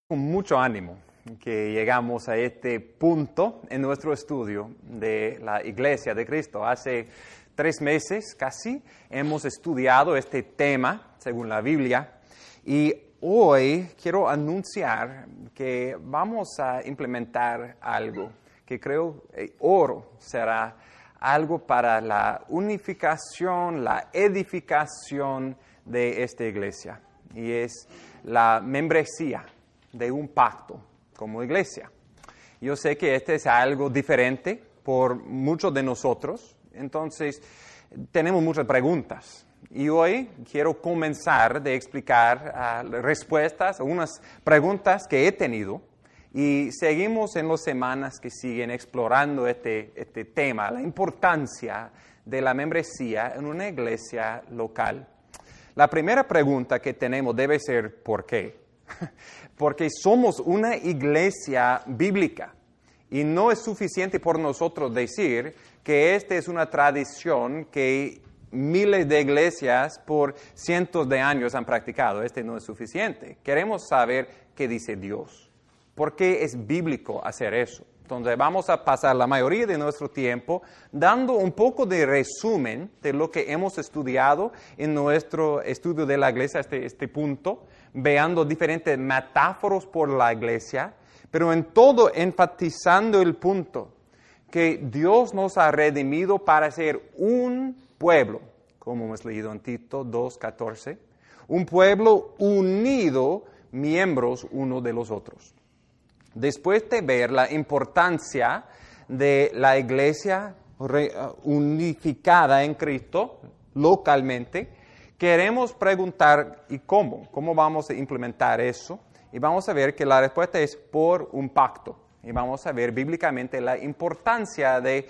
Con mucho ánimo que llegamos a este punto en nuestro estudio de la Iglesia de Cristo. Hace 3 meses casi hemos estudiado este tema según la Biblia y hoy quiero anunciar que vamos a implementar algo que creo oro será algo para la unificación, la edificación de esta iglesia, y es la membresía de un pacto como iglesia. Yo sé que este es algo diferente por muchos de nosotros, entonces tenemos muchas preguntas. Y hoy quiero comenzar de explicar respuestas a unas preguntas que he tenido, y seguimos en las semanas que siguen explorando este tema, la importancia de la membresía en una iglesia local. La primera pregunta que tenemos debe ser ¿por qué? Porque somos una iglesia bíblica y no es suficiente por nosotros decir que esta es una tradición que miles de iglesias por cientos de años han practicado. Este no es suficiente. Queremos saber qué dice Dios. ¿Por qué es bíblico hacer eso? Entonces vamos a pasar la mayoría de nuestro tiempo dando un poco de resumen de lo que hemos estudiado en nuestro estudio de la iglesia hasta este punto, veando diferentes metáforas por la iglesia, pero en todo enfatizando el punto que Dios nos ha redimido para ser un pueblo, como hemos leído en Tito 2:14, un pueblo unido, miembros uno de los otros. Después de ver la importancia de la iglesia unificada en Cristo localmente, queremos preguntar ¿y cómo? ¿Cómo vamos a implementar eso? Y vamos a ver que la respuesta es por un pacto. Y vamos a ver bíblicamente la importancia de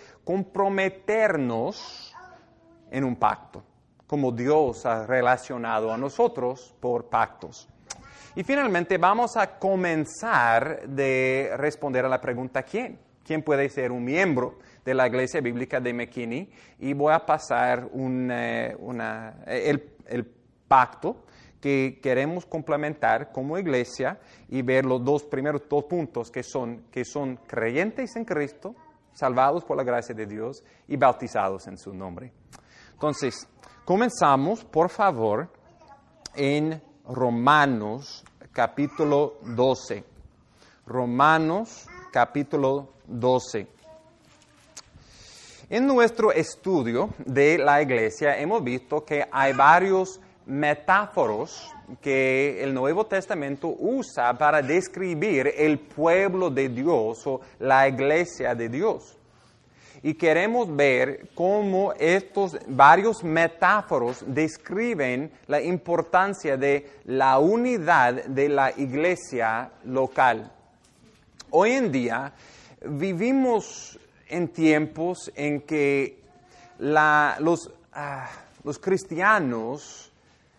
comprometernos en un pacto, como Dios ha relacionado a nosotros por pactos. Y finalmente vamos a comenzar de responder a la pregunta ¿quién? ¿Quién puede ser un miembro de la Iglesia Bíblica de McKinney? Y voy a pasar el pacto que queremos complementar como iglesia y ver los primeros dos puntos que son creyentes en Cristo, salvados por la gracia de Dios y bautizados en su nombre. Entonces, comenzamos, por favor, en Romanos capítulo 12. Romanos capítulo 12. En nuestro estudio de la iglesia hemos visto que hay varios metáforos que el Nuevo Testamento usa para describir el pueblo de Dios o la iglesia de Dios. Y queremos ver cómo estos varios metáforos describen la importancia de la unidad de la iglesia local. Hoy en día vivimos en tiempos en que los cristianos,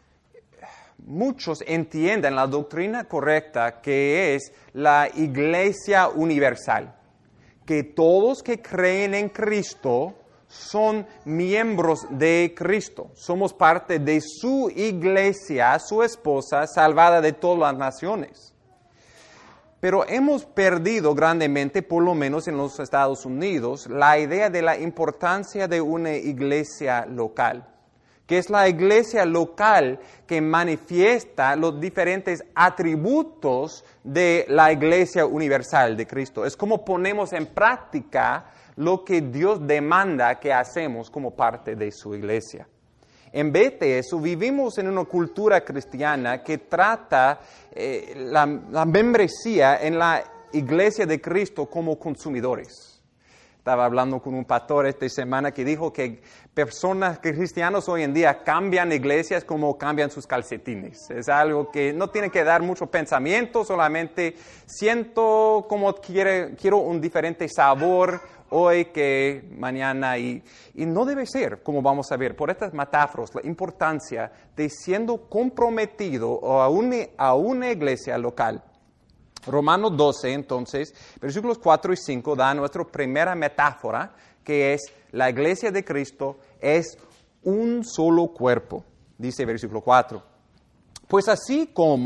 muchos entienden la doctrina correcta que es la iglesia universal. Que todos que creen en Cristo son miembros de Cristo. Somos parte de su iglesia, su esposa, salvada de todas las naciones. Pero hemos perdido grandemente, por lo menos en los Estados Unidos, la idea de la importancia de una iglesia local, que es la iglesia local que manifiesta los diferentes atributos de la iglesia universal de Cristo. Es como ponemos en práctica lo que Dios demanda que hacemos como parte de su iglesia. En vez de eso, vivimos en una cultura cristiana que trata la membresía en la iglesia de Cristo como consumidores. Estaba hablando con un pastor esta semana que dijo que cristianos hoy en día cambian iglesias como cambian sus calcetines. Es algo que no tiene que dar mucho pensamiento, solamente siento como quiero un diferente sabor hoy que mañana. Y no debe ser, como vamos a ver, por estas metáforas, la importancia de siendo comprometido a una iglesia local. Romanos 12, entonces, versículos 4 y 5 da nuestra primera metáfora, que es la iglesia de Cristo es un solo cuerpo. Dice versículo 4. Pues así como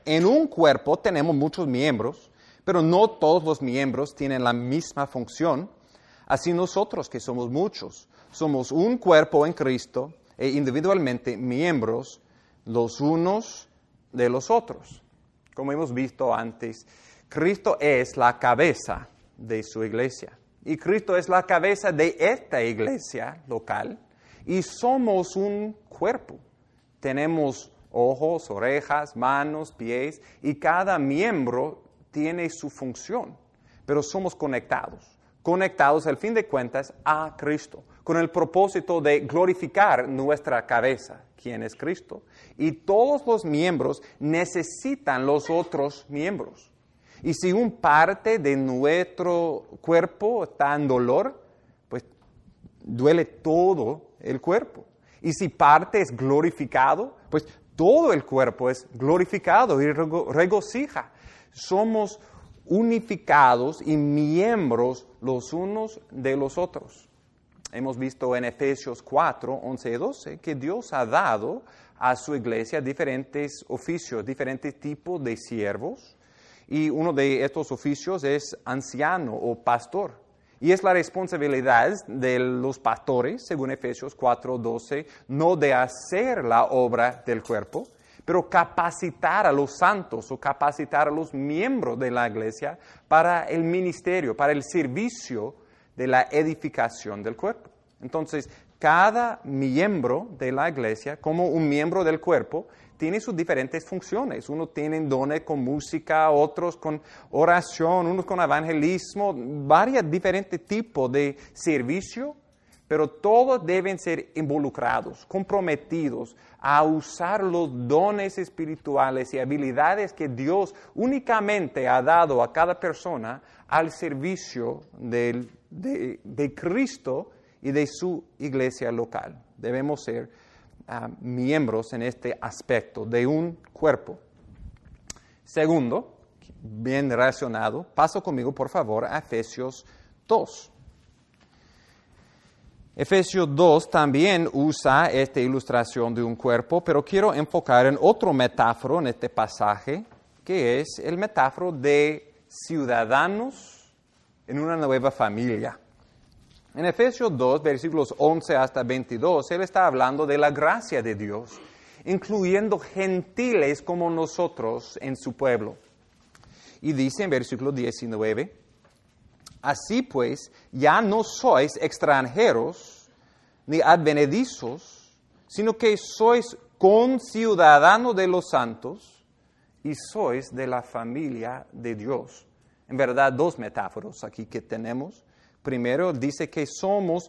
en un cuerpo tenemos muchos miembros, pero no todos los miembros tienen la misma función. Así nosotros, que somos muchos, somos un cuerpo en Cristo e individualmente miembros los unos de los otros. Como hemos visto antes, Cristo es la cabeza de su iglesia. Y Cristo es la cabeza de esta iglesia local. Y somos un cuerpo. Tenemos ojos, orejas, manos, pies, y cada miembro tiene su función. Pero somos conectados al fin de cuentas a Cristo, con el propósito de glorificar nuestra cabeza, quien es Cristo. Y todos los miembros necesitan los otros miembros. Y si un parte de nuestro cuerpo está en dolor, pues duele todo el cuerpo. Y si parte es glorificado, pues todo el cuerpo es glorificado y regocija. Somos unificados y miembros los unos de los otros. Hemos visto en Efesios 4, 11 y 12 que Dios ha dado a su iglesia diferentes oficios, diferentes tipos de siervos. Y uno de estos oficios es anciano o pastor. Y es la responsabilidad de los pastores, según Efesios 4, 12, no de hacer la obra del cuerpo, pero capacitar a los santos o capacitar a los miembros de la iglesia para el ministerio, para el servicio de la edificación del cuerpo. Entonces, cada miembro de la iglesia, como un miembro del cuerpo, tiene sus diferentes funciones. Unos tienen dones con música, otros con oración, unos con evangelismo, varios diferentes tipos de servicio, pero todos deben ser involucrados, comprometidos a usar los dones espirituales y habilidades que Dios únicamente ha dado a cada persona al servicio de Cristo y de su iglesia local. Debemos ser miembros en este aspecto de un cuerpo. Segundo, bien relacionado, paso conmigo por favor a Efesios 2. Efesios 2 también usa esta ilustración de un cuerpo, pero quiero enfocar en otro metáforo en este pasaje, que es el metáforo de ciudadanos en una nueva familia. En Efesios 2, versículos 11 hasta 22, él está hablando de la gracia de Dios, incluyendo gentiles como nosotros en su pueblo. Y dice en versículo 19, así pues, ya no sois extranjeros ni advenedizos, sino que sois conciudadanos de los santos y sois de la familia de Dios. En verdad, dos metáforas aquí que tenemos. Primero, dice que somos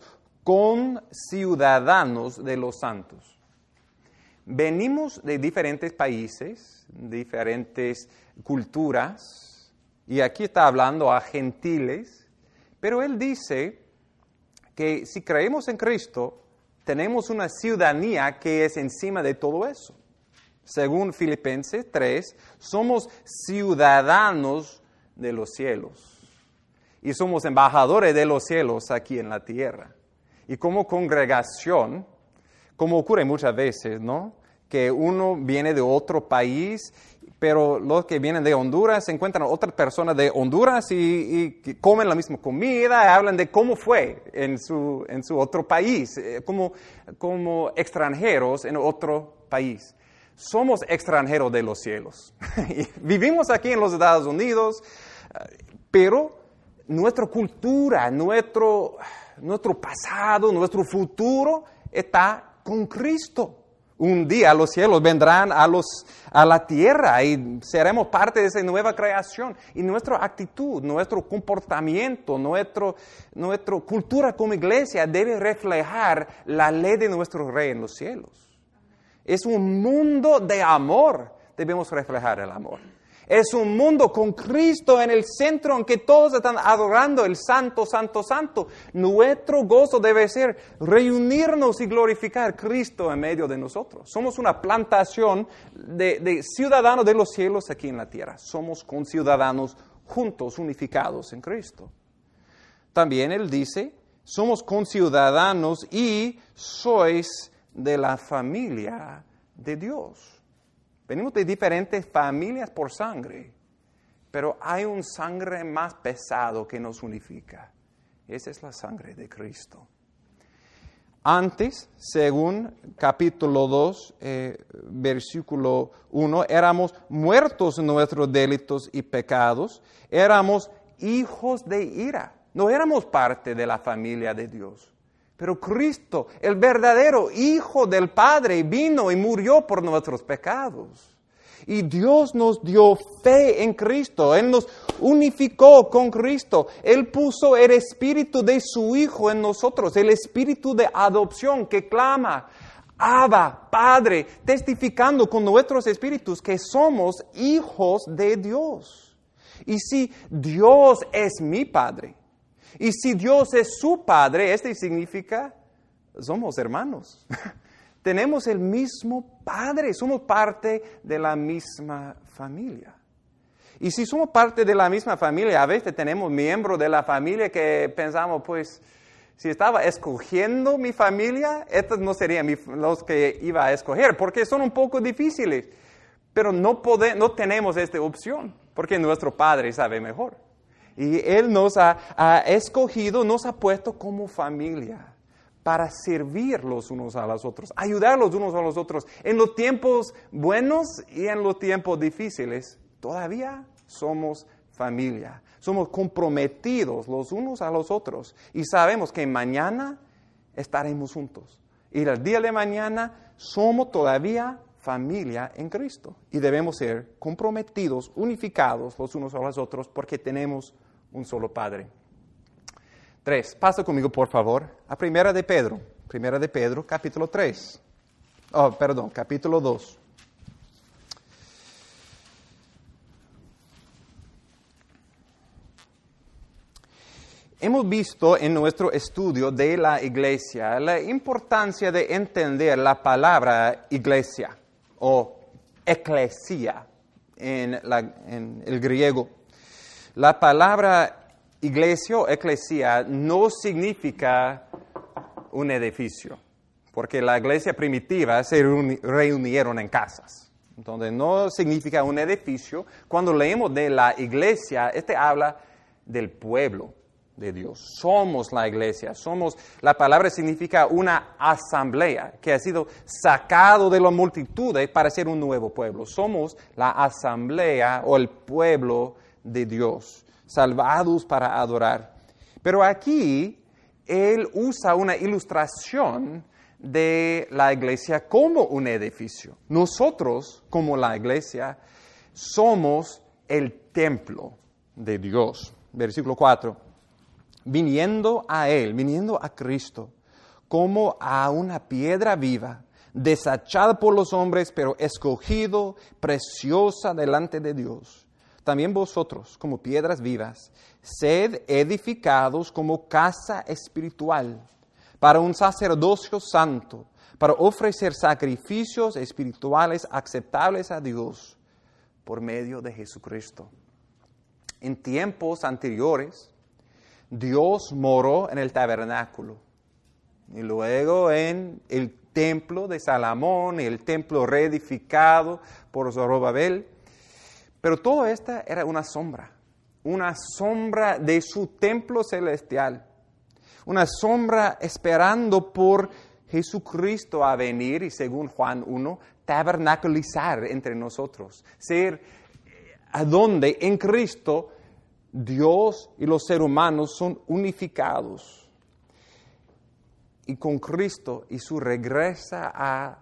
conciudadanos de los santos. Venimos de diferentes países, diferentes culturas, y aquí está hablando a gentiles, pero él dice que si creemos en Cristo, tenemos una ciudadanía que es encima de todo eso. Según Filipenses 3, somos ciudadanos de los cielos. Y somos embajadores de los cielos aquí en la tierra. Y como congregación, como ocurre muchas veces, ¿no? Que uno viene de otro país, pero los que vienen de Honduras se encuentran a otras personas de Honduras y comen la misma comida, y hablan de cómo fue en su otro país, como extranjeros en otro país. Somos extranjeros de los cielos. Vivimos aquí en los Estados Unidos, pero nuestra cultura, nuestro pasado, nuestro futuro está con Cristo. Un día los cielos vendrán a la tierra y seremos parte de esa nueva creación. Y nuestra actitud, nuestro comportamiento, nuestra cultura como iglesia debe reflejar la ley de nuestro Rey en los cielos. Es un mundo de amor, debemos reflejar el amor. Es un mundo con Cristo en el centro en que todos están adorando el Santo, Santo, Santo. Nuestro gozo debe ser reunirnos y glorificar a Cristo en medio de nosotros. Somos una plantación de ciudadanos de los cielos aquí en la tierra. Somos conciudadanos juntos, unificados en Cristo. También él dice, somos conciudadanos y sois de la familia de Dios. Venimos de diferentes familias por sangre, pero hay un sangre más pesado que nos unifica. Esa es la sangre de Cristo. Antes, según capítulo 2, versículo 1, éramos muertos en nuestros delitos y pecados, éramos hijos de ira, no éramos parte de la familia de Dios. Pero Cristo, el verdadero Hijo del Padre, vino y murió por nuestros pecados. Y Dios nos dio fe en Cristo. Él nos unificó con Cristo. Él puso el espíritu de su Hijo en nosotros, el espíritu de adopción que clama, Abba, Padre, testificando con nuestros espíritus que somos hijos de Dios. Y si Dios es mi Padre, y si Dios es su Padre, esto significa, somos hermanos. Tenemos el mismo Padre, somos parte de la misma familia. Y si somos parte de la misma familia, a veces tenemos miembros de la familia que pensamos, pues, si estaba escogiendo mi familia, estos no serían los que iba a escoger, porque son un poco difíciles. Pero no tenemos esta opción, porque nuestro Padre sabe mejor. Y Él nos ha escogido, nos ha puesto como familia para servir los unos a los otros, ayudar los unos a los otros. En los tiempos buenos y en los tiempos difíciles, todavía somos familia. Somos comprometidos los unos a los otros. Y sabemos que mañana estaremos juntos. Y el día de mañana somos todavía familia en Cristo. Y debemos ser comprometidos, unificados los unos a los otros, porque tenemos un solo Padre. 3. Pasa conmigo, por favor, a Primera de Pedro, capítulo 3. Capítulo 2. Hemos visto en nuestro estudio de la iglesia la importancia de entender la palabra iglesia o eclesia en el griego. La palabra iglesia o eclesia no significa un edificio, porque la iglesia primitiva se reunieron en casas. Entonces no significa un edificio. Cuando leemos de la iglesia, habla del pueblo de Dios. Somos la iglesia. La palabra significa una asamblea que ha sido sacado de la multitud para ser un nuevo pueblo. Somos la asamblea o el pueblo de Dios, salvados para adorar. Pero aquí él usa una ilustración de la iglesia como un edificio. Nosotros, como la iglesia, somos el templo de Dios. Versículo 4. Viniendo a Cristo, como a una piedra viva, desechada por los hombres, pero escogido, preciosa delante de Dios. También vosotros, como piedras vivas, sed edificados como casa espiritual, para un sacerdocio santo, para ofrecer sacrificios espirituales aceptables a Dios, por medio de Jesucristo. En tiempos anteriores, Dios moró en el tabernáculo y luego en el templo de Salomón, el templo reedificado por Zorobabel. Pero todo esto era una sombra de su templo celestial, una sombra esperando por Jesucristo a venir y, según Juan 1, tabernaculizar entre nosotros, ser a donde en Cristo Dios y los seres humanos son unificados. Y con Cristo y su regreso a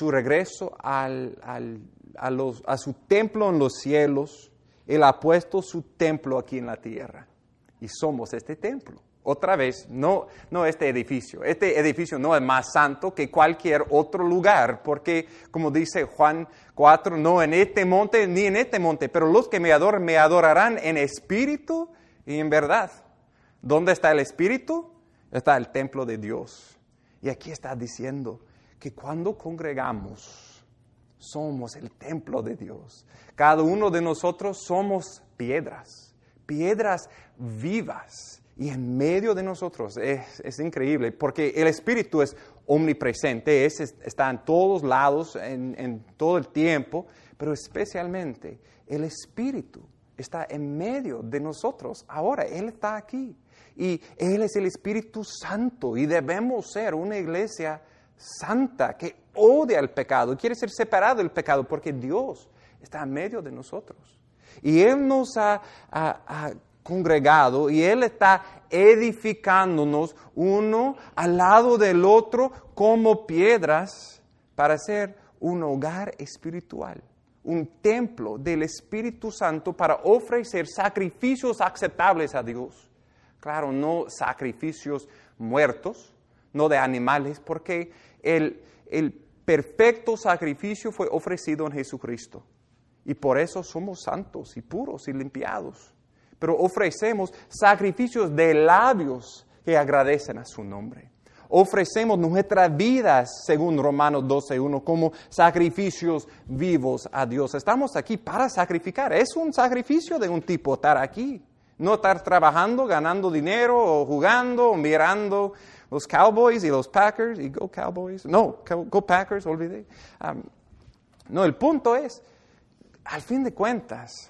su templo en los cielos, Él ha puesto su templo aquí en la tierra. Y somos este templo. Otra vez, no este edificio. Este edificio no es más santo que cualquier otro lugar, porque, como dice Juan 4, no en este monte ni en este monte, pero los que me adoran me adorarán en espíritu y en verdad. ¿Dónde está el espíritu? Está el templo de Dios. Y aquí está diciendo que cuando congregamos, somos el templo de Dios. Cada uno de nosotros somos piedras vivas. Y en medio de nosotros es increíble, porque el Espíritu es omnipresente, está en todos lados, en todo el tiempo, pero especialmente el Espíritu está en medio de nosotros. Ahora Él está aquí y Él es el Espíritu Santo y debemos ser una iglesia santa que odia el pecado y quiere ser separado del pecado porque Dios está en medio de nosotros. Y Él nos ha congregado y Él está edificándonos uno al lado del otro como piedras para ser un hogar espiritual, un templo del Espíritu Santo para ofrecer sacrificios aceptables a Dios. Claro, no sacrificios muertos, no de animales, porque el perfecto sacrificio fue ofrecido en Jesucristo. Y por eso somos santos y puros y limpiados. Pero ofrecemos sacrificios de labios que agradecen a su nombre. Ofrecemos nuestras vidas, según Romanos 12:1, como sacrificios vivos a Dios. Estamos aquí para sacrificar. Es un sacrificio de un tipo estar aquí. No estar trabajando, ganando dinero, o jugando, o mirando los Cowboys y los Packers. Y go Cowboys. No, go Packers, olvidé. No, el punto es, al fin de cuentas,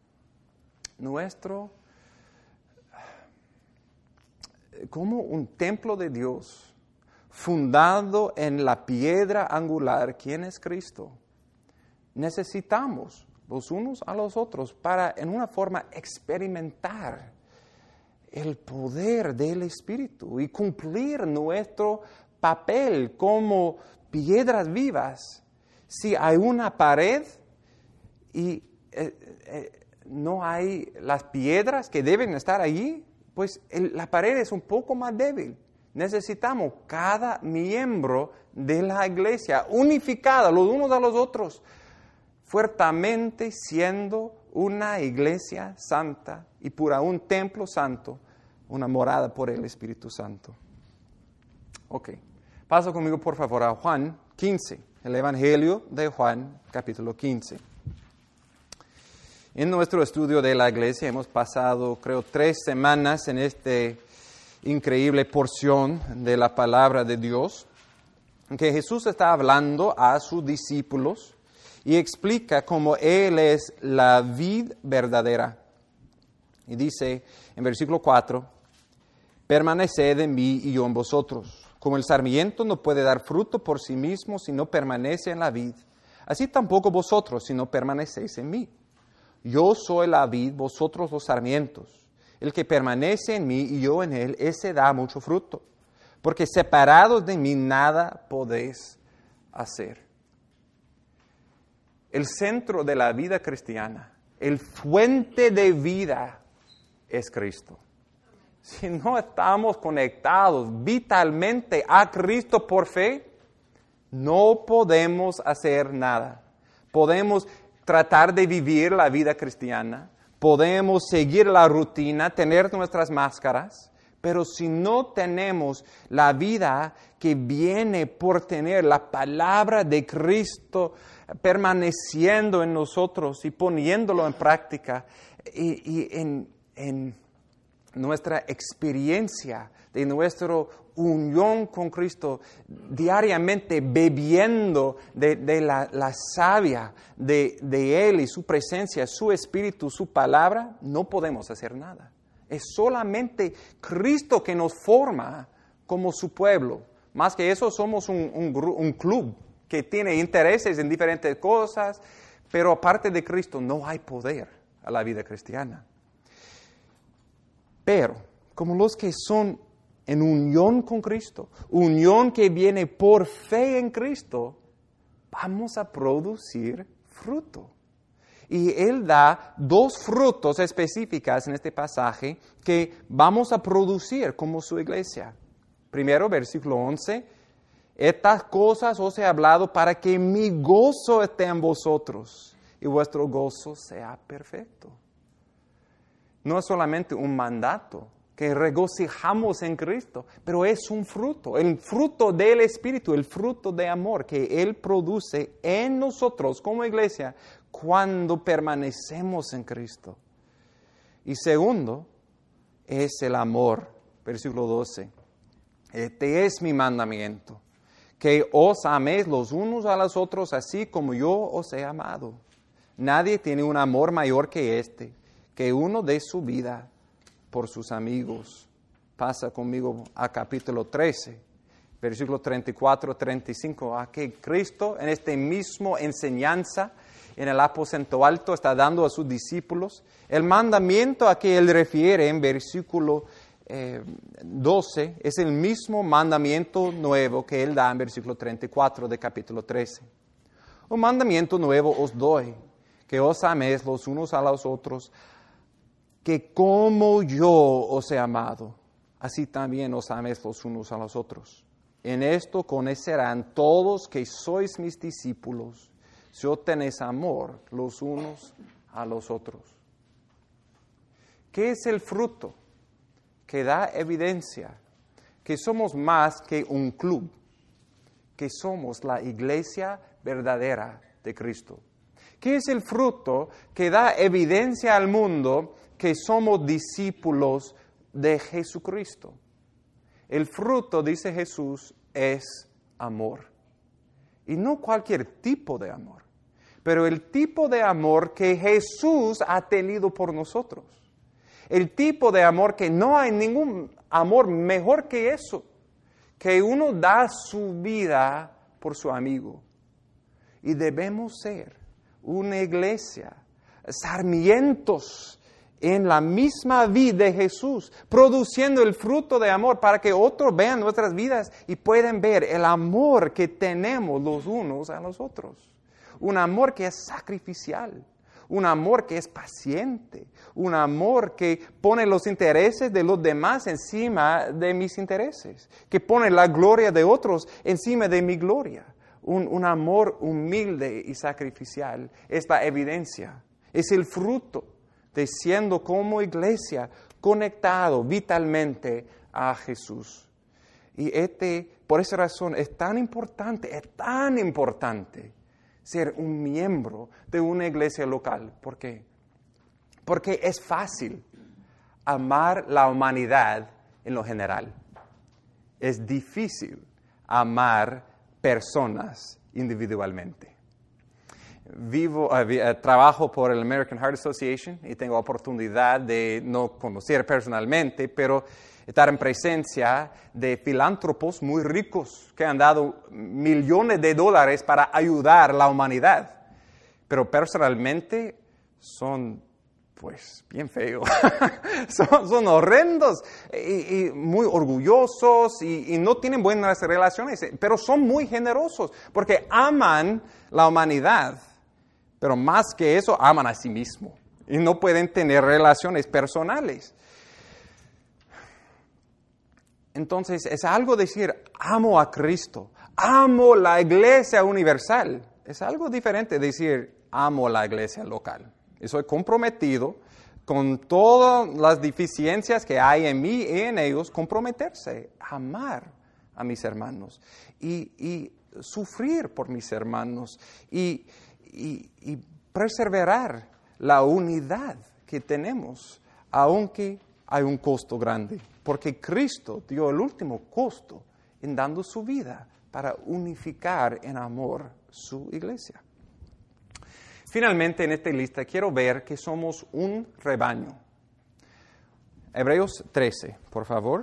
como un templo de Dios, fundado en la piedra angular, ¿quién es Cristo? Necesitamos los unos a los otros para, en una forma, experimentar el poder del Espíritu y cumplir nuestro papel como piedras vivas. Si hay una pared y no hay las piedras que deben estar allí, pues la pared es un poco más débil. Necesitamos cada miembro de la iglesia unificada los unos a los otros, fuertemente siendo una iglesia santa y pura, un templo santo, una morada por el Espíritu Santo. Ok, pasa conmigo por favor a Juan 15, el Evangelio de Juan, capítulo 15. En nuestro estudio de la iglesia hemos pasado, creo, 3 semanas en esta increíble porción de la palabra de Dios, en que Jesús está hablando a sus discípulos y explica cómo Él es la vid verdadera. Y dice en versículo 4, permaneced en mí y yo en vosotros. Como el sarmiento no puede dar fruto por sí mismo si no permanece en la vid, así tampoco vosotros si no permanecéis en mí. Yo soy la vid, vosotros los sarmientos. El que permanece en mí y yo en él, ese da mucho fruto. Porque separados de mí nada podéis hacer. El centro de la vida cristiana, el fuente de vida es Cristo. Si no estamos conectados vitalmente a Cristo por fe, no podemos hacer nada. Podemos tratar de vivir la vida cristiana, podemos seguir la rutina, tener nuestras máscaras, pero si no tenemos la vida que viene por tener la palabra de Cristo permaneciendo en nosotros y poniéndolo en práctica y en nuestra experiencia de nuestra unión con Cristo, diariamente bebiendo de la savia de Él y su presencia, su Espíritu, su palabra, no podemos hacer nada. Es solamente Cristo que nos forma como su pueblo. Más que eso, somos un club que tiene intereses en diferentes cosas, pero aparte de Cristo no hay poder a la vida cristiana. Pero, como los que son en unión con Cristo, unión que viene por fe en Cristo, vamos a producir fruto. Y Él da 2 frutos específicos en este pasaje que vamos a producir como su iglesia. Primero, versículo 11, estas cosas os he hablado para que mi gozo esté en vosotros y vuestro gozo sea perfecto. No es solamente un mandato, que regocijamos en Cristo, pero es un fruto, el fruto del Espíritu, el fruto de amor que Él produce en nosotros como iglesia cuando permanecemos en Cristo. Y segundo, es el amor, versículo 12. Este es mi mandamiento, que os améis los unos a los otros así como yo os he amado. Nadie tiene un amor mayor que este, que uno dé su vida por sus amigos. Pasa conmigo a capítulo 13, versículo 34-35, a que Cristo en esta misma enseñanza en el aposento alto está dando a sus discípulos el mandamiento a que él refiere en versículo 12, es el mismo mandamiento nuevo que él da en versículo 34 de capítulo 13. Un mandamiento nuevo os doy, que os améis los unos a los otros, que como yo os he amado, así también os améis los unos a los otros. En esto conocerán todos que sois mis discípulos, si os tenéis amor los unos a los otros. ¿Qué es el fruto que da evidencia que somos más que un club, que somos la iglesia verdadera de Cristo? ¿Qué es el fruto que da evidencia al mundo que somos discípulos de Jesucristo? El fruto, dice Jesús, es amor. Y no cualquier tipo de amor, pero el tipo de amor que Jesús ha tenido por nosotros. El tipo de amor que no hay ningún amor mejor que eso, que uno da su vida por su amigo. Y debemos ser una iglesia, sarmientos en la misma vida de Jesús, produciendo el fruto de amor para que otros vean nuestras vidas y puedan ver el amor que tenemos los unos a los otros. Un amor que es sacrificial, un amor que es paciente, un amor que pone los intereses de los demás encima de mis intereses, que pone la gloria de otros encima de mi gloria. Un amor humilde y sacrificial es la evidencia, es el fruto de siendo como iglesia conectado vitalmente a Jesús. Y por esa razón es tan importante ser un miembro de una iglesia local. ¿Por qué? Porque es fácil amar la humanidad en lo general. Es difícil amar personas individualmente. Trabajo por el American Heart Association y tengo oportunidad de no conocer personalmente, pero estar en presencia de filántropos muy ricos que han dado millones de dólares para ayudar a la humanidad. Pero personalmente son, pues, bien feos. son horrendos y muy orgullosos y no tienen buenas relaciones, pero son muy generosos porque aman la humanidad. Pero más que eso, aman a sí mismos y no pueden tener relaciones personales. Entonces, es algo decir, amo a Cristo, amo la iglesia universal. Es algo diferente decir, amo la iglesia local. Y soy comprometido con todas las deficiencias que hay en mí y en ellos, comprometerse, amar a mis hermanos y sufrir por mis hermanos y perseverar la unidad que tenemos, aunque hay un costo grande, porque Cristo dio el último costo en dando su vida para unificar en amor su iglesia. Finalmente, en esta lista quiero ver que somos un rebaño. Hebreos 13, por favor.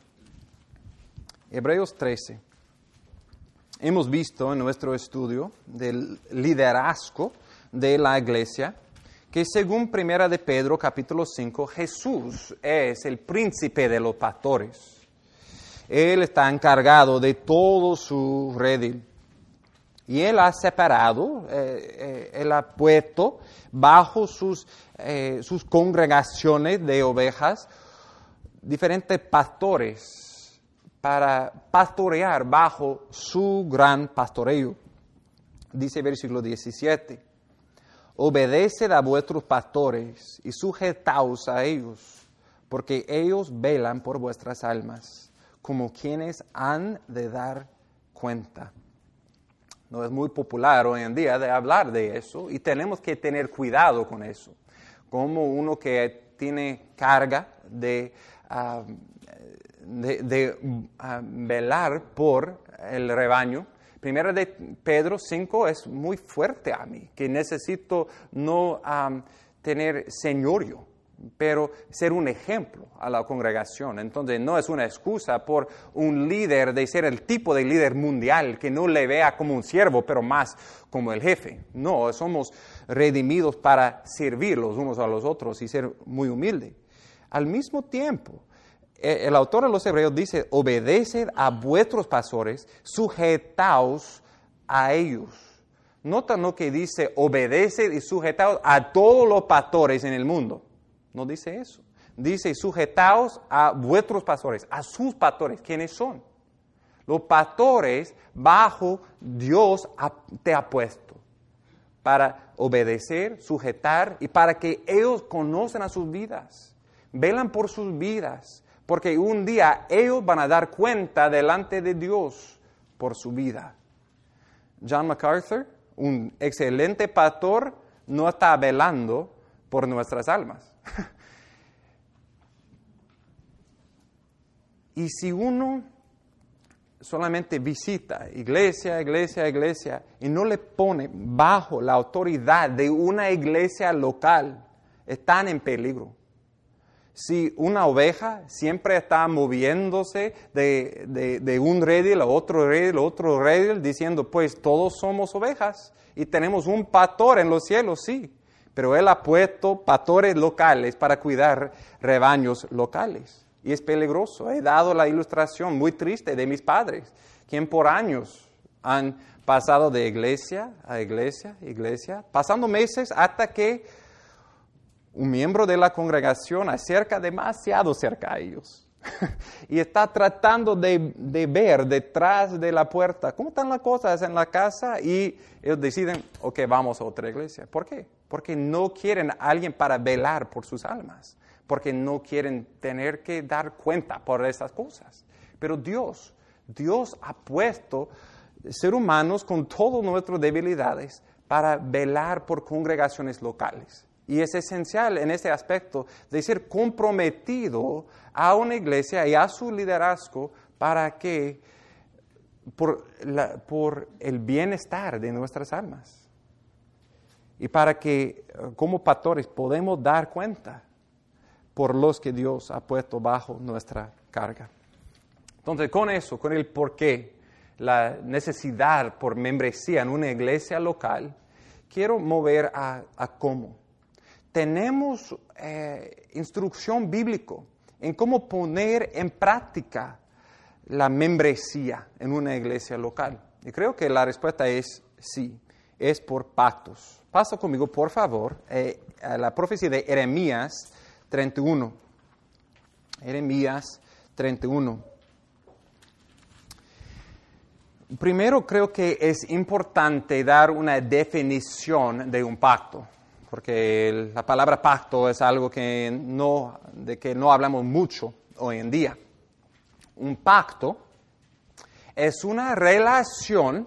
Hebreos 13. Hemos visto en nuestro estudio del liderazgo de la iglesia que según 1 de Pedro capítulo 5, Jesús es el príncipe de los pastores. Él está encargado de todo su redil. Y Él ha separado, Él ha puesto bajo sus congregaciones de ovejas diferentes pastores para pastorear bajo su gran pastoreo. Dice el versículo 17, obedeced a vuestros pastores y sujetaos a ellos, porque ellos velan por vuestras almas, como quienes han de dar cuenta. No es muy popular hoy en día de hablar de eso y tenemos que tener cuidado con eso. Como uno que tiene carga de velar por el rebaño, Primera de Pedro 5 es muy fuerte a mí, que necesito no tener señorío, pero ser un ejemplo a la congregación. Entonces no es una excusa por un líder de ser el tipo de líder mundial que no le vea como un siervo, pero más como el jefe. No, somos redimidos para servir los unos a los otros y ser muy humildes. Al mismo tiempo, el autor de los Hebreos dice, obedeced a vuestros pastores, sujetaos a ellos. Nota lo que dice, obedeced y sujetaos a todos los pastores en el mundo. No dice eso. Dice, sujetaos a vuestros pastores, a sus pastores. ¿Quiénes son? Los pastores bajo Dios te ha puesto para obedecer, sujetar y para que ellos conozcan a sus vidas. Velan por sus vidas, porque un día ellos van a dar cuenta delante de Dios por su vida. John MacArthur, un excelente pastor, no está velando por nuestras almas. Y si uno solamente visita iglesia y no le pone bajo la autoridad de una iglesia local, están en peligro. Si una oveja siempre está moviéndose de un redil a otro redil, diciendo, pues todos somos ovejas y tenemos un pastor en los cielos, sí, pero Él ha puesto pastores locales para cuidar rebaños locales. Y es peligroso. He dado la ilustración muy triste de mis padres, quien por años han pasado de iglesia a iglesia, pasando meses hasta que un miembro de la congregación acerca demasiado cerca a ellos y está tratando de ver detrás de la puerta cómo están las cosas en la casa y ellos deciden, ok, vamos a otra iglesia. ¿Por qué? Porque no quieren a alguien para velar por sus almas, porque no quieren tener que dar cuenta por esas cosas. Pero Dios ha puesto seres humanos con todas nuestras debilidades para velar por congregaciones locales. Y es esencial en este aspecto de ser comprometido a una iglesia y a su liderazgo para que, por el bienestar de nuestras almas. Y para que, como pastores, podemos dar cuenta por los que Dios ha puesto bajo nuestra carga. Entonces, con eso, con el porqué, la necesidad por membresía en una iglesia local, quiero mover a cómo. Tenemos instrucción bíblica en cómo poner en práctica la membresía en una iglesia local. Y creo que la respuesta es sí, es por pactos. Pasa conmigo, por favor, a la profecía de Jeremías 31. Jeremías 31. Primero creo que es importante dar una definición de un pacto, porque la palabra pacto es algo de que no hablamos mucho hoy en día. Un pacto es una relación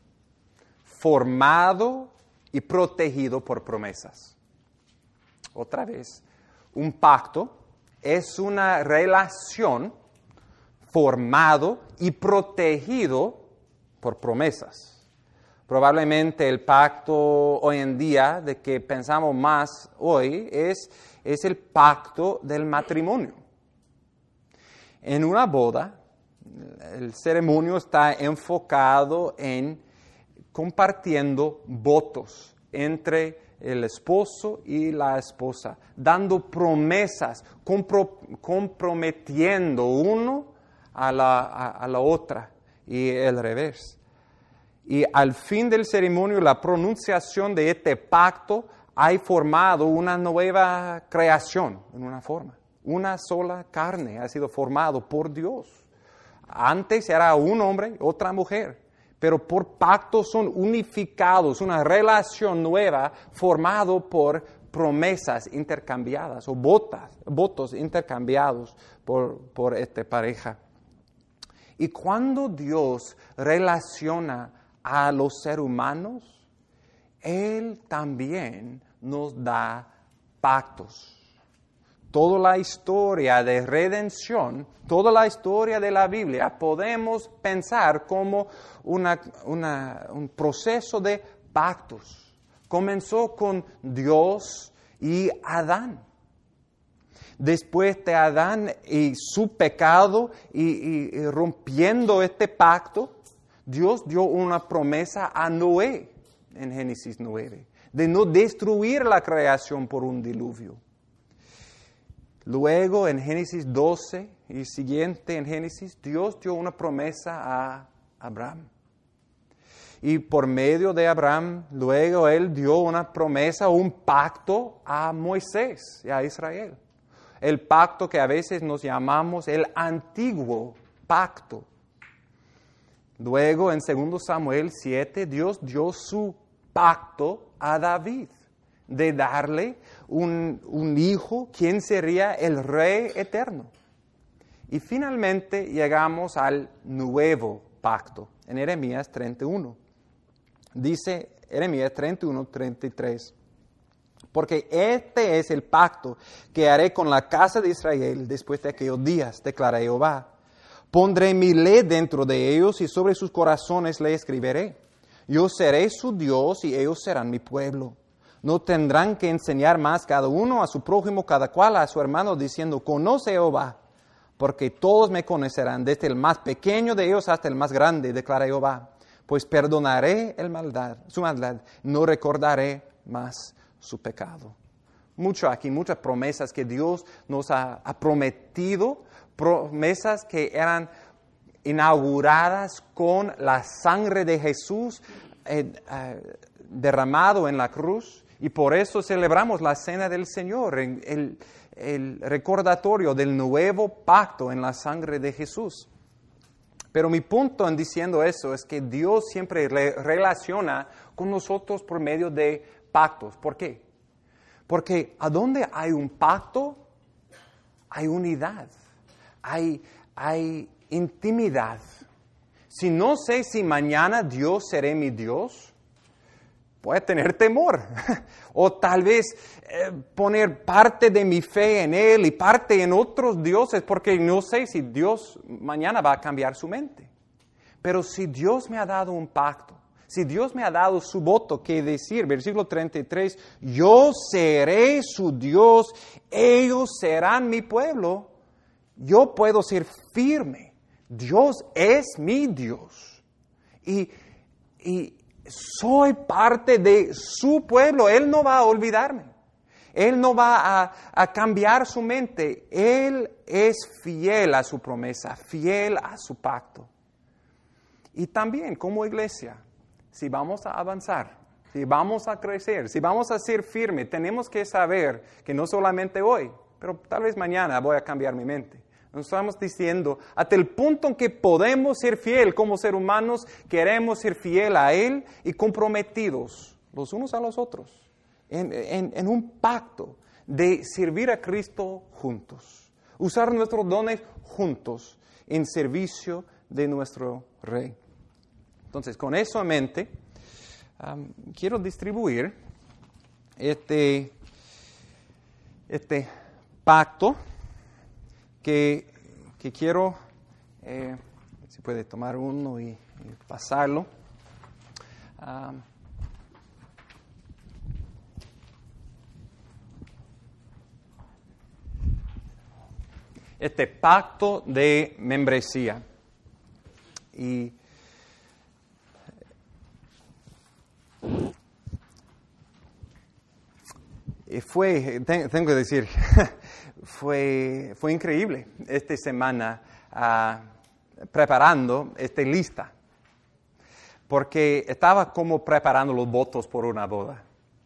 formado y protegido por promesas. Otra vez, un pacto es una relación formado y protegido por promesas. Probablemente el pacto hoy en día, de que pensamos más hoy, es el pacto del matrimonio. En una boda, el ceremonio está enfocado en compartiendo votos entre el esposo y la esposa, dando promesas, comprometiendo uno a la otra y el revés. Y al fin del ceremonio, la pronunciación de este pacto ha formado una nueva creación, en una forma. Una sola carne ha sido formado por Dios. Antes era un hombre, otra mujer, pero por pacto son unificados, una relación nueva formado por promesas intercambiadas o votos intercambiados por esta pareja. Y cuando Dios relaciona a los seres humanos, Él también nos da pactos. toda la historia de redención, toda la historia de la Biblia, podemos pensar como un proceso de pactos. Comenzó con Dios y Adán. Después de Adán y su pecado y rompiendo este pacto, Dios dio una promesa a Noé en Génesis 9, de no destruir la creación por un diluvio. Luego en Génesis 12 y siguiente en Génesis, Dios dio una promesa a Abraham. Y por medio de Abraham, luego Él dio una promesa, un pacto a Moisés y a Israel. El pacto que a veces nos llamamos el antiguo pacto. Luego en 2 Samuel 7, Dios dio su pacto a David de darle un hijo, quien sería el rey eterno. Y finalmente llegamos al nuevo pacto, en Jeremías 31. Dice Jeremías 31, 33. Porque este es el pacto que haré con la casa de Israel después de aquellos días, declara Jehová. Pondré mi ley dentro de ellos y sobre sus corazones le escribiré. Yo seré su Dios y ellos serán mi pueblo. No tendrán que enseñar más cada uno a su prójimo, cada cual a su hermano, diciendo, conoce Jehová, porque todos me conocerán, desde el más pequeño de ellos hasta el más grande, declara Jehová. Pues perdonaré su maldad, no recordaré más su pecado. Muchas promesas que Dios nos ha prometido, promesas que eran inauguradas con la sangre de Jesús derramado en la cruz, y por eso celebramos la Cena del Señor, el recordatorio del nuevo pacto en la sangre de Jesús. Pero mi punto en diciendo eso es que Dios siempre relaciona con nosotros por medio de pactos. ¿Por qué? Porque a donde hay un pacto, hay unidad, hay intimidad. Si no sé si mañana Dios será mi Dios, puede tener temor. O tal vez poner parte de mi fe en Él y parte en otros dioses, porque no sé si Dios mañana va a cambiar su mente. Pero si Dios me ha dado un pacto, si Dios me ha dado su voto, que decir, versículo 33, yo seré su Dios, ellos serán mi pueblo, yo puedo ser firme. Dios es mi Dios. Y soy parte de su pueblo. Él no va a olvidarme. Él no va a cambiar su mente. Él es fiel a su promesa, fiel a su pacto. Y también como iglesia, si vamos a avanzar, si vamos a crecer, si vamos a ser firmes, tenemos que saber que no solamente hoy, pero tal vez mañana voy a cambiar mi mente. Nos estamos diciendo, hasta el punto en que podemos ser fiel como seres humanos, queremos ser fiel a Él y comprometidos los unos a los otros en un pacto de servir a Cristo juntos, usar nuestros dones juntos en servicio de nuestro Rey. Entonces, con eso en mente, quiero distribuir este pacto que quiero, si puede tomar uno y pasarlo. Este pacto de membresía. Y tengo que decir, fue increíble esta semana preparando esta lista, porque estaba como preparando los votos por una boda.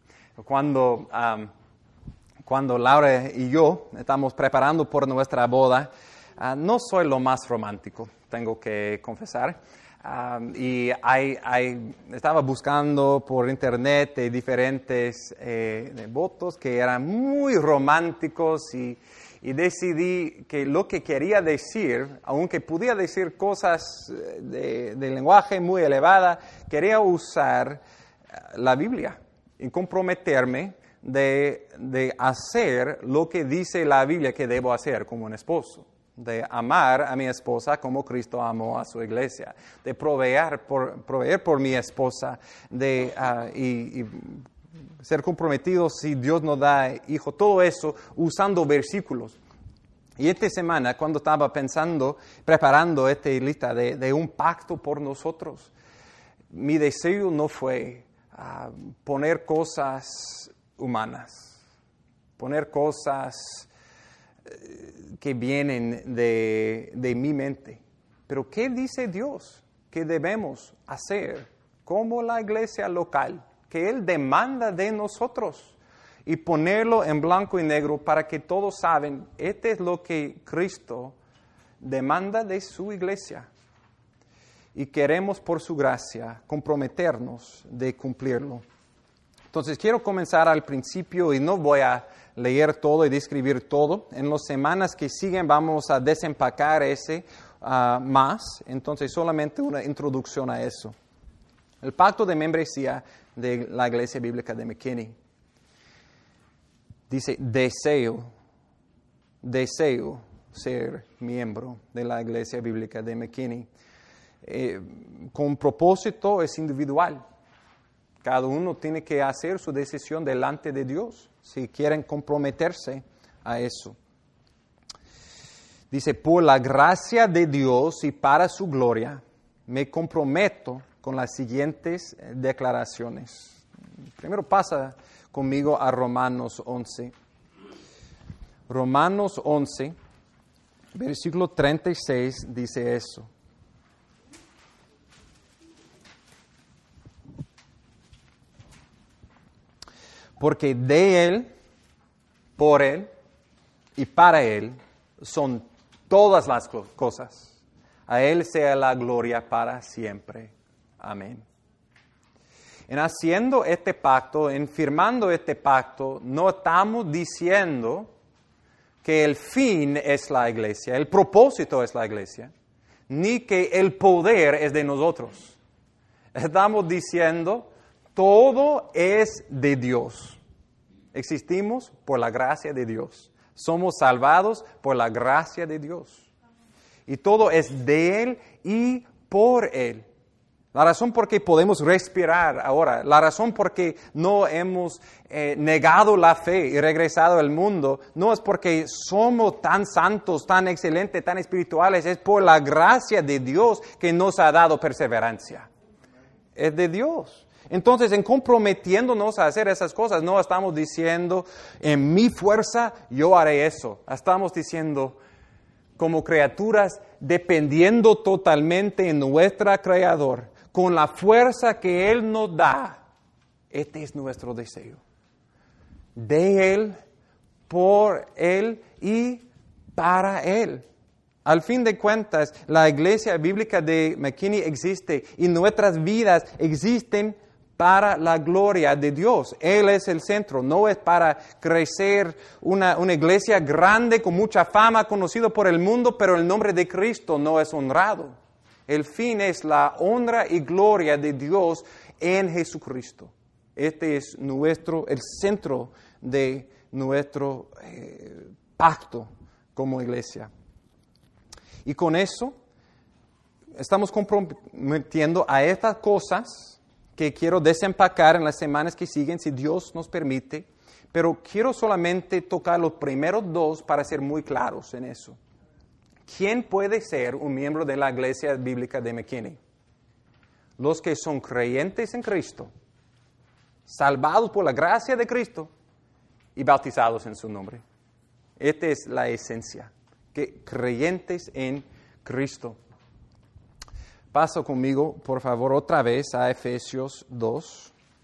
Cuando Laura y yo estamos preparando por nuestra boda, no soy lo más romántico, tengo que confesar. Y estaba buscando por internet diferentes votos que eran muy románticos y decidí que lo que quería decir, aunque podía decir cosas de lenguaje muy elevada, quería usar la Biblia y comprometerme de hacer lo que dice la Biblia que debo hacer como un esposo, de amar a mi esposa como Cristo amó a su iglesia, de proveer por mi esposa, y ser comprometidos si Dios nos da hijo, todo eso usando versículos. Y esta semana, cuando estaba preparando esta lista de un pacto por nosotros, mi deseo no fue poner cosas humanas, poner cosas que vienen de mi mente. Pero ¿qué dice Dios que debemos hacer como la iglesia local? Que Él demanda de nosotros, y ponerlo en blanco y negro para que todos saben, este es lo que Cristo demanda de su iglesia. Y queremos por su gracia comprometernos de cumplirlo. Entonces quiero comenzar al principio y no voy a leer todo y describir todo. En las semanas que siguen vamos a desempacar ese más. Entonces solamente una introducción a eso. El pacto de membresía de la Iglesia Bíblica de McKinney. Dice, deseo ser miembro de la Iglesia Bíblica de McKinney. Con propósito es individual. Cada uno tiene que hacer su decisión delante de Dios si quieren comprometerse a eso. Dice, por la gracia de Dios y para su gloria, me comprometo con las siguientes declaraciones. Primero pasa conmigo a Romanos 11. Romanos 11, versículo 36 dice eso. Porque de Él, por Él y para Él son todas las cosas. A Él sea la gloria para siempre. Amén. En haciendo este pacto, en firmando este pacto, no estamos diciendo que el fin es la iglesia, el propósito es la iglesia, ni que el poder es de nosotros. Estamos diciendo, todo es de Dios. Existimos por la gracia de Dios. Somos salvados por la gracia de Dios. Y todo es de Él y por Él. La razón por qué podemos respirar ahora, la razón por qué no hemos negado la fe y regresado al mundo, no es porque somos tan santos, tan excelentes, tan espirituales, es por la gracia de Dios que nos ha dado perseverancia. Es de Dios. Entonces, en comprometiéndonos a hacer esas cosas, no estamos diciendo, en mi fuerza yo haré eso. Estamos diciendo, como criaturas, dependiendo totalmente en nuestro Creador, con la fuerza que Él nos da, este es nuestro deseo. De Él, por Él y para Él. Al fin de cuentas, la Iglesia Bíblica de McKinney existe y nuestras vidas existen para la gloria de Dios. Él es el centro, no es para crecer una iglesia grande con mucha fama, conocido por el mundo, pero el nombre de Cristo no es honrado. El fin es la honra y gloria de Dios en Jesucristo. Este es el centro de nuestro pacto como iglesia. Y con eso estamos comprometiendo a estas cosas que quiero desempacar en las semanas que siguen, si Dios nos permite. Pero quiero solamente tocar los primeros dos para ser muy claros en eso. ¿Quién puede ser un miembro de la Iglesia Bíblica de McKinney? Los que son creyentes en Cristo, salvados por la gracia de Cristo y bautizados en su nombre. Esta es la esencia, que creyentes en Cristo. Pasa conmigo, por favor, otra vez a Efesios 2.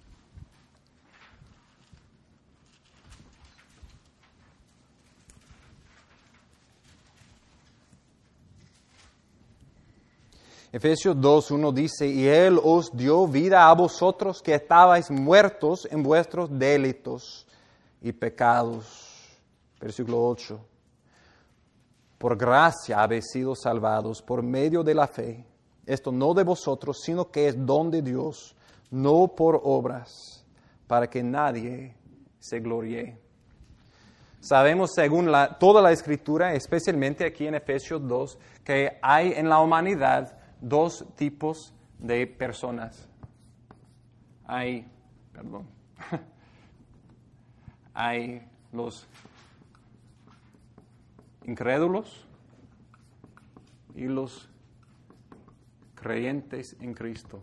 Efesios 2:1 dice, y Él os dio vida a vosotros que estabais muertos en vuestros delitos y pecados. Versículo 8. Por gracia habéis sido salvados por medio de la fe. Esto no de vosotros, sino que es don de Dios, no por obras, para que nadie se gloríe. Sabemos según toda la Escritura, especialmente aquí en Efesios 2, que hay en la humanidad dos tipos de personas. Hay los incrédulos y los creyentes en Cristo.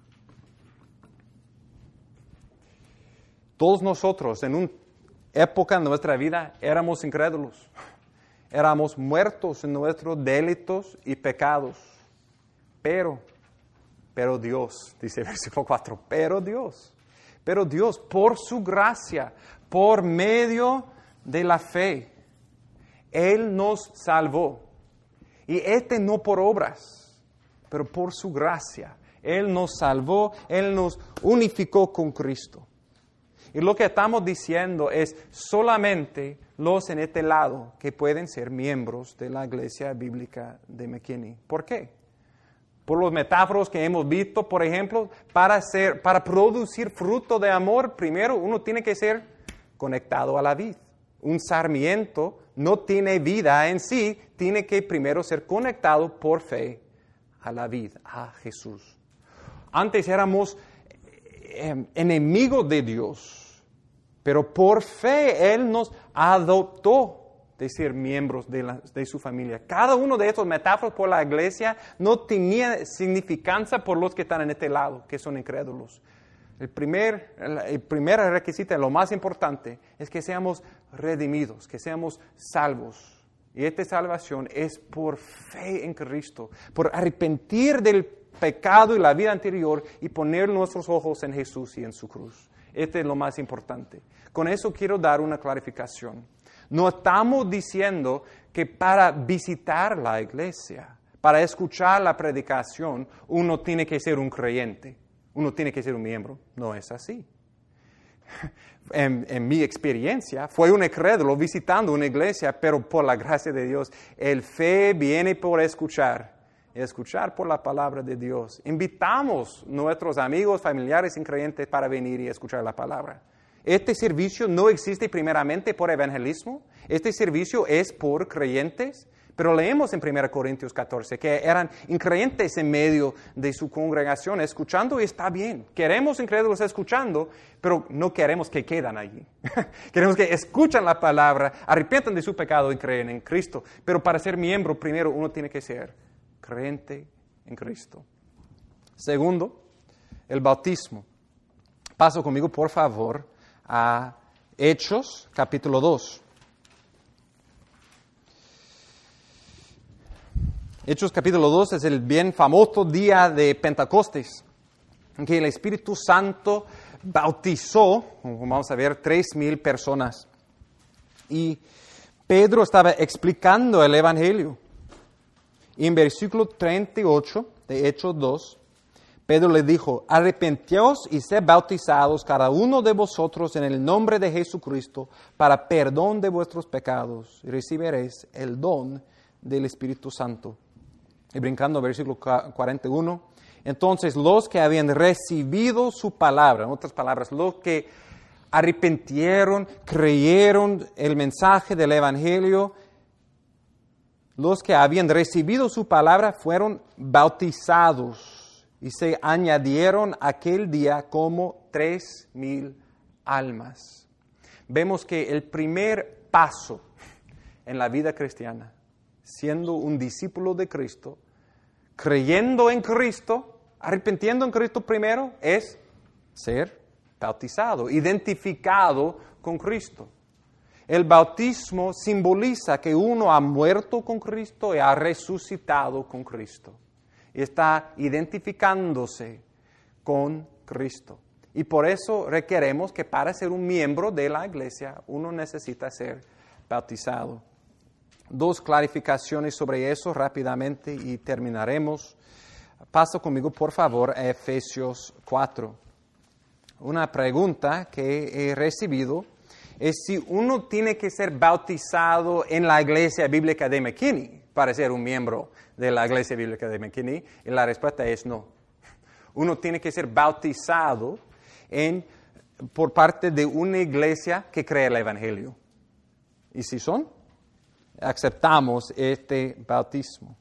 Todos nosotros en una época de nuestra vida éramos incrédulos. Éramos muertos en nuestros delitos y pecados. Pero Dios, dice el versículo 4, pero Dios, por su gracia, por medio de la fe, Él nos salvó. Y no por obras, pero por su gracia. Él nos salvó, Él nos unificó con Cristo. Y lo que estamos diciendo es solamente los en este lado que pueden ser miembros de la Iglesia Bíblica de McKinney. ¿Por qué? Por los metáforos que hemos visto, por ejemplo, para producir fruto de amor, primero uno tiene que ser conectado a la vid. Un sarmiento no tiene vida en sí, tiene que primero ser conectado por fe a la vid, a Jesús. Antes éramos enemigos de Dios, pero por fe Él nos adoptó de ser miembros de su familia. Cada uno de estos metáforos por la iglesia no tenía significancia por los que están en este lado, que son incrédulos. El primer requisito, lo más importante, es que seamos redimidos, que seamos salvos. Y esta salvación es por fe en Cristo, por arrepentir del pecado y la vida anterior y poner nuestros ojos en Jesús y en su cruz. Este es lo más importante. Con eso quiero dar una clarificación. No estamos diciendo que para visitar la iglesia, para escuchar la predicación, uno tiene que ser un creyente, uno tiene que ser un miembro. No es así. En mi experiencia, fue un incrédulo visitando una iglesia, pero por la gracia de Dios, el fe viene por escuchar por la palabra de Dios. Invitamos a nuestros amigos, familiares, increyentes para venir y escuchar la palabra. Este servicio no existe primeramente por evangelismo, este servicio es por creyentes, pero leemos en 1 Corintios 14 que eran increyentes en medio de su congregación escuchando y está bien. Queremos incrédulos escuchando, pero no queremos que quedan allí. Queremos que escuchen la palabra, arrepientan de su pecado y creen en Cristo. Pero para ser miembro, primero uno tiene que ser creyente en Cristo. Segundo, el bautismo. Pasa conmigo, por favor, a Hechos, capítulo 2. Hechos, capítulo 2 es el bien famoso día de Pentecostés, en que el Espíritu Santo bautizó, vamos a ver, 3,000 personas. Y Pedro estaba explicando el Evangelio. Y en versículo 38 de Hechos 2, Pedro le dijo, arrepentíos y sed bautizados cada uno de vosotros en el nombre de Jesucristo para perdón de vuestros pecados y recibiréis el don del Espíritu Santo. Y brincando al versículo 41, entonces los que habían recibido su palabra, en otras palabras, los que arrepintieron, creyeron el mensaje del Evangelio, los que habían recibido su palabra fueron bautizados. Y se añadieron aquel día como 3,000 almas. Vemos que el primer paso en la vida cristiana, siendo un discípulo de Cristo, creyendo en Cristo, arrepintiendo en Cristo primero, es ser bautizado, identificado con Cristo. El bautismo simboliza que uno ha muerto con Cristo y ha resucitado con Cristo. Está identificándose con Cristo. Y por eso requeremos que para ser un miembro de la iglesia, uno necesita ser bautizado. 2 clarificaciones sobre eso rápidamente y terminaremos. Pasa conmigo, por favor, a Efesios 4. Una pregunta que he recibido es si uno tiene que ser bautizado en la iglesia bíblica de McKinney para ser un miembro de la iglesia bíblica de McKinney, y la respuesta es no. Uno tiene que ser bautizado en por parte de una iglesia que cree el Evangelio. Y si son, aceptamos este bautismo.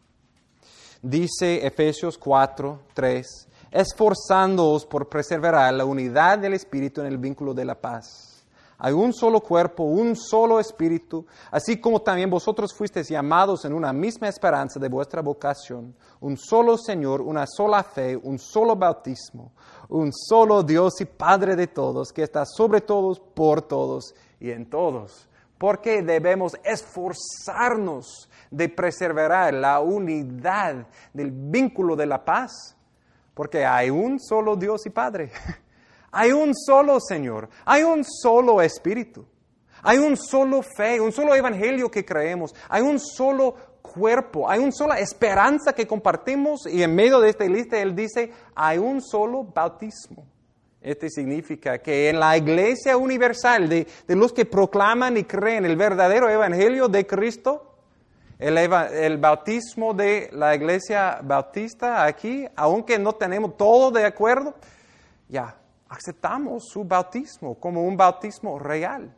Dice Efesios 4:3, esforzándoos por preservar la unidad del Espíritu en el vínculo de la paz. Hay un solo cuerpo, un solo Espíritu, así como también vosotros fuisteis llamados en una misma esperanza de vuestra vocación, un solo Señor, una sola fe, un solo bautismo, un solo Dios y Padre de todos, que está sobre todos, por todos y en todos. Porque debemos esforzarnos de preservar la unidad del vínculo de la paz, porque hay un solo Dios y Padre. Hay un solo Señor, hay un solo Espíritu, hay un solo fe, un solo Evangelio que creemos, hay un solo cuerpo, hay una sola esperanza que compartimos y en medio de esta lista Él dice, hay un solo bautismo. Esto significa que en la Iglesia universal de los que proclaman y creen el verdadero Evangelio de Cristo, el bautismo de la Iglesia Bautista aquí, aunque no tenemos todo de acuerdo, ya aceptamos su bautismo como un bautismo real.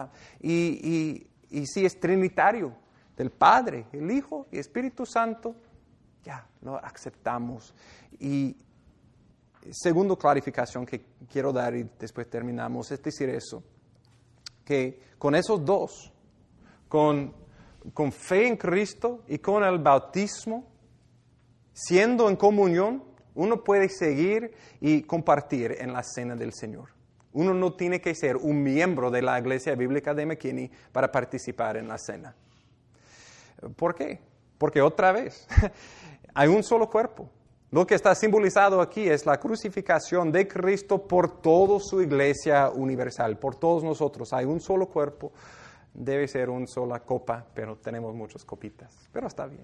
Y si es trinitario, del Padre, el Hijo y Espíritu Santo, ya lo aceptamos. Y segunda clarificación que quiero dar y después terminamos, es decir eso, que con esos dos, con fe en Cristo y con el bautismo, siendo en comunión, uno puede seguir y compartir en la cena del Señor. Uno no tiene que ser un miembro de la Iglesia Bíblica de McKinney para participar en la cena. ¿Por qué? Porque otra vez, hay un solo cuerpo. Lo que está simbolizado aquí es la crucificación de Cristo por toda su Iglesia universal, por todos nosotros. Hay un solo cuerpo, debe ser una sola copa, pero tenemos muchas copitas, pero está bien.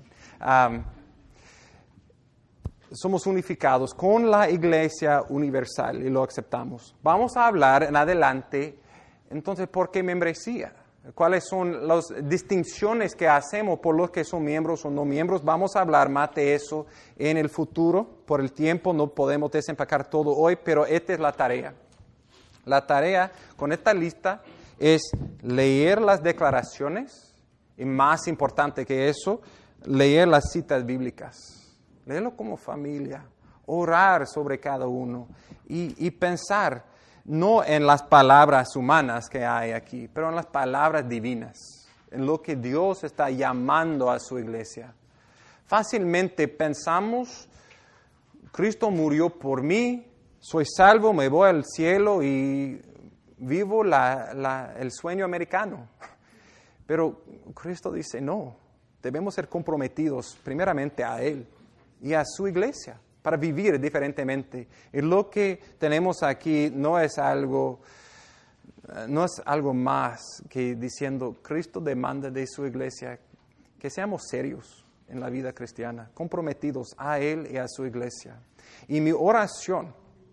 Somos unificados con la Iglesia universal y lo aceptamos. Vamos a hablar en adelante, entonces, ¿por qué membresía? ¿Cuáles son las distinciones que hacemos por los que son miembros o no miembros? Vamos a hablar más de eso en el futuro. Por el tiempo no podemos desempacar todo hoy, pero esta es la tarea. La tarea con esta lista es leer las declaraciones y, más importante que eso, leer las citas bíblicas. Léelo como familia, orar sobre cada uno y pensar no en las palabras humanas que hay aquí, pero en las palabras divinas, en lo que Dios está llamando a su iglesia. Fácilmente pensamos, Cristo murió por mí, soy salvo, me voy al cielo y vivo el sueño americano. Pero Cristo dice, no, debemos ser comprometidos primeramente a Él y a su iglesia para vivir diferentemente. Y lo que tenemos aquí no es algo más que diciendo, Cristo demanda de su iglesia que seamos serios en la vida cristiana, comprometidos a Él y a su iglesia. Y mi oración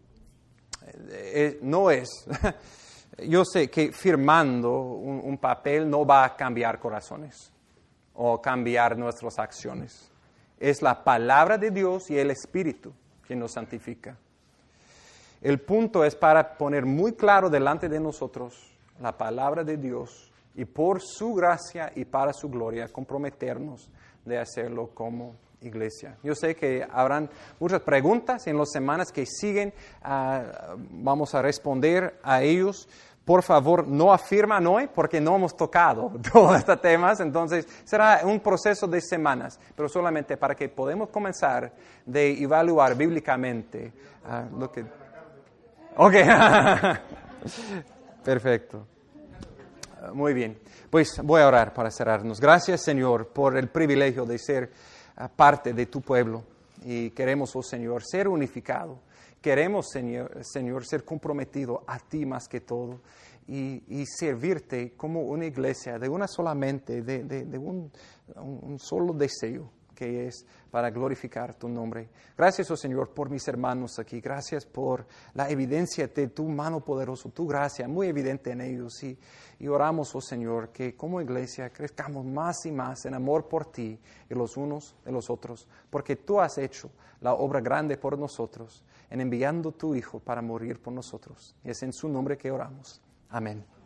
no es, yo sé que firmando un papel no va a cambiar corazones o cambiar nuestras acciones. Es la palabra de Dios y el Espíritu quien nos santifica. El punto es para poner muy claro delante de nosotros la palabra de Dios y por su gracia y para su gloria comprometernos de hacerlo como iglesia. Yo sé que habrán muchas preguntas en las semanas que siguen. Vamos a responder a ellos. Por favor, no afirman hoy porque no hemos tocado todos estos temas, entonces será un proceso de semanas, pero solamente para que podamos comenzar de evaluar bíblicamente lo que... Ok, perfecto. Muy bien, pues voy a orar para cerrarnos. Gracias, Señor, por el privilegio de ser parte de tu pueblo y queremos, oh Señor, ser unificados. Queremos, Señor, ser comprometidos a ti más que todo y servirte como una iglesia de una sola mente, de un solo deseo, que es para glorificar tu nombre. Gracias, oh Señor, por mis hermanos aquí. Gracias por la evidencia de tu mano poderosa, tu gracia, muy evidente en ellos. Y oramos, oh Señor, que como iglesia crezcamos más y más en amor por ti y los unos de los otros, porque tú has hecho la obra grande por nosotros en enviando tu Hijo para morir por nosotros. Y es en su nombre que oramos. Amén.